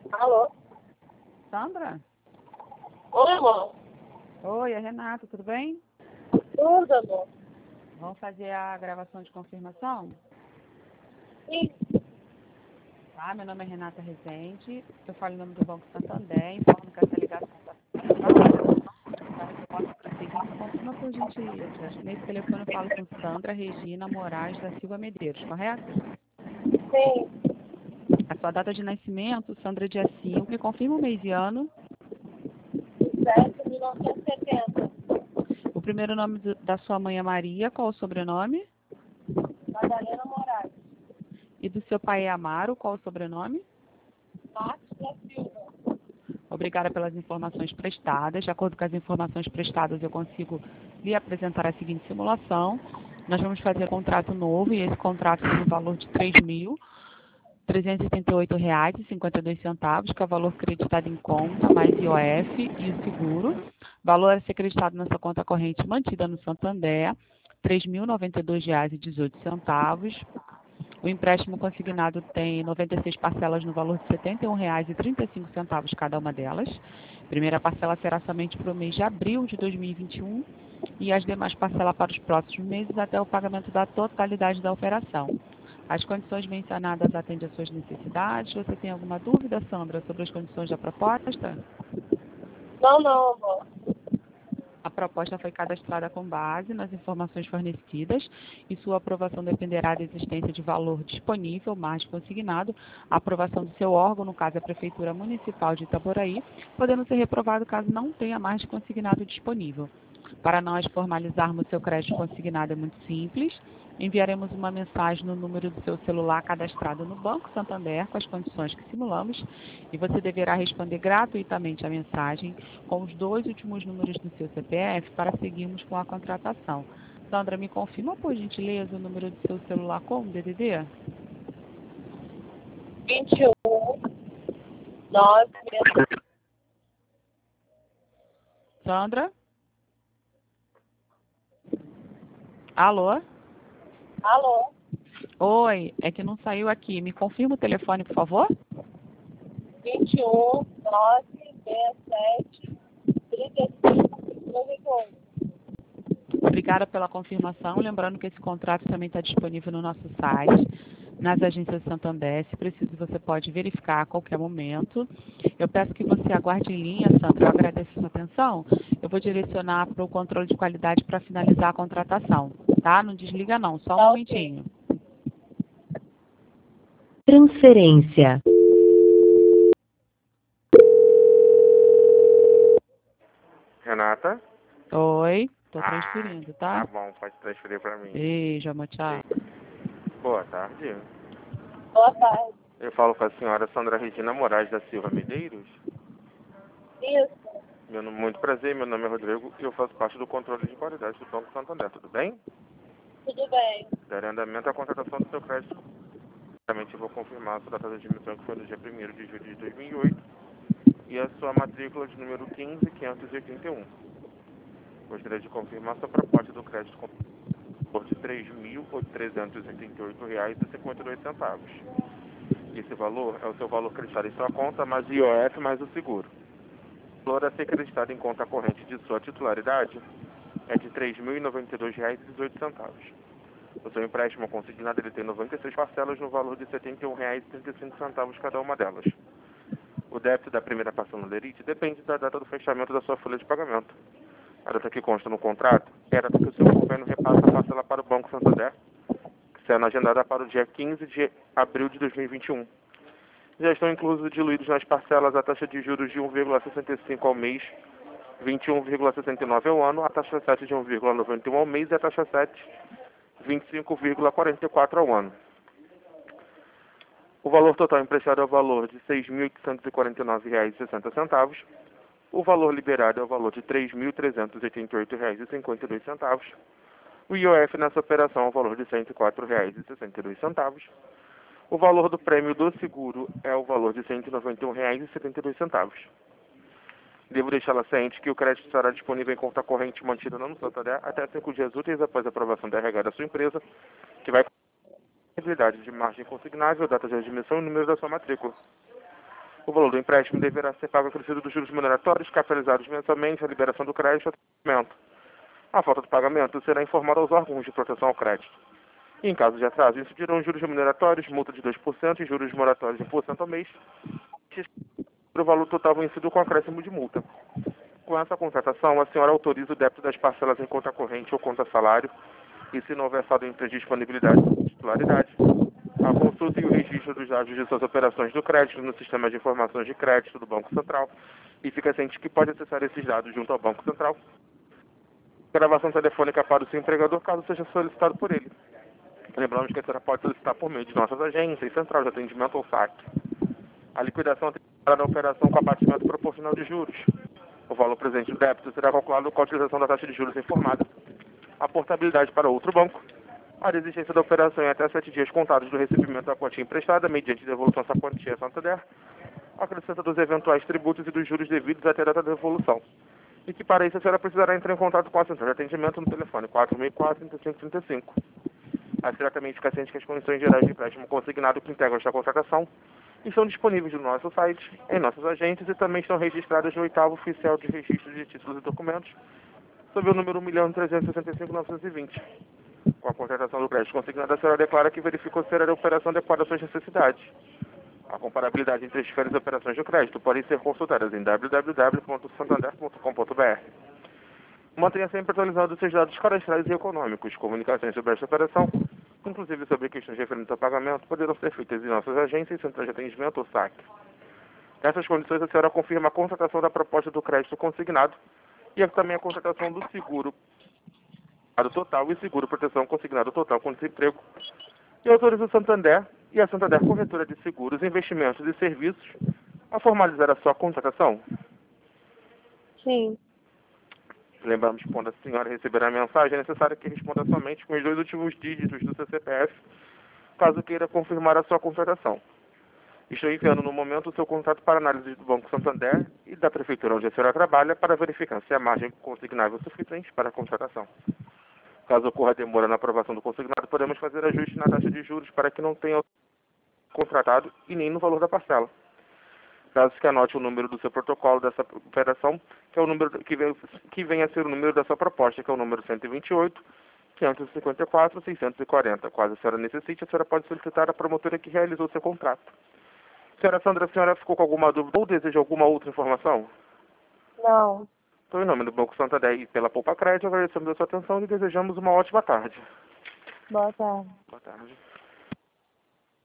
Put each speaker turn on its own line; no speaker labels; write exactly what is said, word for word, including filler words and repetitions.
Alô?
Sandra?
Oi, amor.
Oi, é Renata, tudo bem?
Tudo, amor.
Vamos fazer a gravação de confirmação?
Sim.
Tá, meu nome é Renata Rezende, eu falo em nome do Banco Santander, informo que essa ligação está sendo gravada. Para que eu possa prosseguir, me confirma por gentileza. Nesse telefone eu falo com Sandra Regina Moraes da Silva Medeiros, correto?
Sim.
A sua data de nascimento, Sandra, dia cinco, me confirma o mês e ano.
sete mil novecentos e setenta.
O primeiro nome do- da sua mãe é Maria, qual o sobrenome?
Madalena Moraes.
E do seu pai é Amaro, qual o sobrenome?
Marcos da Silva.
Obrigada pelas informações prestadas. De acordo com as informações prestadas, eu consigo lhe apresentar a seguinte simulação. Nós vamos fazer um contrato novo e esse contrato tem um valor de três mil trezentos e oitenta e oito reais e cinquenta e dois centavos, que é o valor creditado em conta, mais I O F e o seguro. Valor a ser creditado nessa conta corrente mantida no Santander, três mil e noventa e dois reais e dezoito centavos. O empréstimo consignado tem noventa e seis parcelas no valor de setenta e um reais e trinta e cinco centavos cada uma delas. A primeira parcela será somente para o mês de abril de dois mil e vinte e um e as demais parcelas para os próximos meses até o pagamento da totalidade da operação. As condições mencionadas atendem às suas necessidades. Você tem alguma dúvida, Sandra, sobre as condições da proposta?
Não, não, amor.
A proposta foi cadastrada com base nas informações fornecidas e sua aprovação dependerá da existência de valor disponível, margem consignado, a aprovação do seu órgão, no caso a Prefeitura Municipal de Itaboraí, podendo ser reprovado caso não tenha margem consignado disponível. Para nós formalizarmos seu crédito consignado é muito simples. Enviaremos uma mensagem no número do seu celular cadastrado no Banco Santander com as condições que simulamos e você deverá responder gratuitamente a mensagem com os dois últimos números do seu C P F para seguirmos com a contratação. Sandra, me confirma, por gentileza, o número do seu celular com o D D D?
vinte e um, nove,
Sandra? Alô?
alô?
Oi, é que não saiu aqui. Me confirma o telefone, por favor?
vinte e um, nove, sessenta e sete, trinta e cinco, noventa e um.
Obrigada pela confirmação. Lembrando que esse contrato também está disponível no nosso site, nas agências Santander. Se preciso, você pode verificar a qualquer momento. Eu peço que você aguarde em linha, Sandra. Eu agradeço a sua atenção. Eu vou direcionar para o controle de qualidade para finalizar a contratação, tá? Não desliga não, só um
Tá
momentinho.
ok.
Transferência.
Renata?
Oi, tô
Ah,
transferindo,
tá
tá?
bom, pode transferir pra mim.
Beijo, amor, tchau.
Boa tarde.
Boa tarde.
Eu falo com a senhora Sandra Regina Moraes da Silva Medeiros.
Isso.
Meu nome, muito prazer, meu nome é Rodrigo e eu faço parte do controle de qualidade do Banco Santander, tudo bem?
Tudo bem.
Darei andamento à contratação do seu crédito. Realmente eu vou confirmar a sua data de admissão, que foi no dia primeiro de julho de dois mil e oito, e a sua matrícula de número quinze mil quinhentos e oitenta e um. Gostaria de confirmar sua proposta do crédito com valor de três mil trezentos e oitenta e oito reais e cinquenta e dois centavos. Esse valor é o seu valor creditado em sua conta, mais I O F mais o seguro. O valor a ser creditado em conta corrente de sua titularidade é de três mil e noventa e dois reais e dezoito centavos. O seu empréstimo consignado ele tem noventa e seis parcelas no valor de setenta e um reais e trinta e cinco centavos cada uma delas. O débito da primeira parcela no lerite depende da data do fechamento da sua folha de pagamento. A data que consta no contrato é a data que o seu governo repassa a parcela para o Banco Santander, sendo agendada para o dia quinze de abril de dois mil e vinte e um. Já estão inclusos diluídos nas parcelas a taxa de juros de um vírgula sessenta e cinco ao mês, vinte e um vírgula sessenta e nove ao ano, a taxa sete de um vírgula noventa e um ao mês e a taxa sete, vinte e cinco vírgula quarenta e quatro ao ano. O valor total emprestado é o valor de seis mil oitocentos e quarenta e nove reais e sessenta centavos. O valor liberado é o valor de três mil trezentos e oitenta e oito reais e cinquenta e dois centavos. O I O F nessa operação é o valor de cento e quatro reais e sessenta e dois centavos. O valor do prêmio do seguro é o valor de cento e noventa e um reais e setenta e dois centavos. Devo deixá-la ciente que o crédito estará disponível em conta corrente mantida no Santander até cinco dias úteis após a aprovação da R H da sua empresa, que vai com a possibilidade de margem consignável, data de admissão e número da sua matrícula. O valor do empréstimo deverá ser pago acrescido dos juros remuneratórios, capitalizados mensalmente, a liberação do crédito e atendimento. A falta de pagamento será informada aos órgãos de proteção ao crédito. E, em caso de atraso, incidirão juros remuneratórios, multa de dois por cento e juros moratórios de um por cento ao mês, o valor total vencido com acréscimo de multa. Com essa contratação, a senhora autoriza o débito das parcelas em conta corrente ou conta salário, e se não houver saldo entre disponibilidade e titularidade, a consulta e o registro dos dados de suas operações do crédito no sistema de informações de crédito do Banco Central, e fica ciente que pode acessar esses dados junto ao Banco Central. Gravação telefônica para o seu empregador, caso seja solicitado por ele. Lembramos que a senhora pode solicitar por meio de nossas agências, central de atendimento ou saque. A liquidação terá na operação com abatimento proporcional de juros. O valor presente do débito será calculado com a utilização da taxa de juros informada. A portabilidade para outro banco. A desistência da operação em até sete dias contados do recebimento da quantia emprestada, mediante devolução dessa quantia a Santander. A acrescenta dos eventuais tributos e dos juros devidos até a data da devolução. E que para isso a senhora precisará entrar em contato com a central de atendimento no telefone quatro seis quatro, três cinco três cinco. A senhora também fica ciente que as condições gerais de empréstimo consignado que integram esta contratação estão disponíveis no nosso site, em nossas agências e também estão registradas no oitavo Oficial de Registro de Títulos e Documentos, sob o número um milhão trezentos e sessenta e cinco mil novecentos e vinte. Com a contratação do crédito consignado, a senhora declara que verificou se era a operação adequada às suas necessidades. A comparabilidade entre as diferentes operações de crédito podem ser consultadas em w w w ponto santander ponto com ponto b r. Mantenha sempre atualizado os seus dados cadastrais e econômicos. Comunicações sobre esta operação, inclusive sobre questões referentes ao pagamento, poderão ser feitas em nossas agências, centrais de atendimento ou saque. Nessas condições, a senhora confirma a contratação da proposta do crédito consignado e também a contratação do seguro total e seguro proteção consignado total com desemprego, e autoriza o Santander e a Santander Corretora de Seguros, Investimentos e Serviços a formalizar a sua contratação.
Sim.
Lembramos que quando a senhora receber a mensagem, é necessário que responda somente com os dois últimos dígitos do seu C P F, caso queira confirmar a sua contratação. Estou enviando no momento o seu contrato para análise do Banco Santander e da Prefeitura onde a senhora trabalha para verificar se a margem consignável é suficiente para a contratação. Caso ocorra demora na aprovação do consignado, podemos fazer ajuste na taxa de juros para que não tenha contratado e nem no valor da parcela. Caso que anote o número do seu protocolo dessa operação, que é o número que vem, que vem a ser o número da sua proposta, que é o número cento e vinte e oito, quinhentos e cinquenta e quatro, seiscentos e quarenta. Caso a senhora necessite, a senhora pode solicitar a promotora que realizou seu contrato. Senhora Sandra, a senhora ficou com alguma dúvida ou deseja alguma outra informação?
Não.
Então, em nome do Banco Santander e pela Poupa Crédito, agradecemos a sua atenção e desejamos uma ótima tarde.
Boa tarde.
Boa tarde.